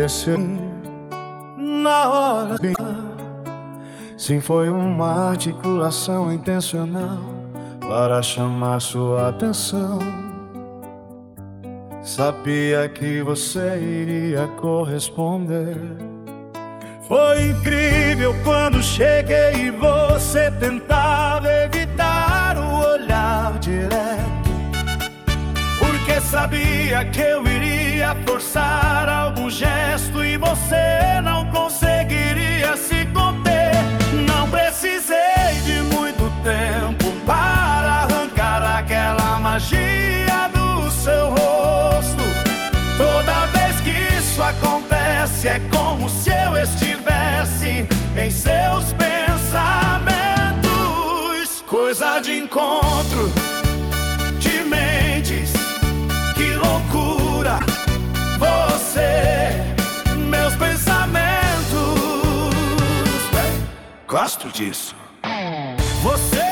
esqueceu na hora. Sim, foi uma articulação intencional para chamar sua atenção. Sabia que você iria corresponder. Foi incrível quando cheguei e você tentava evitar o olhar direto, porque sabia que eu iria forçar algum gesto e você não conseguiria se conter. Não precisei de muito tempo para arrancar aquela magia do seu rosto. Toda vez que isso acontece é como se eu estivesse em seus pensamentos. Coisa de encontro de mentes, que loucura. Você, meus pensamentos. Gosto disso. Você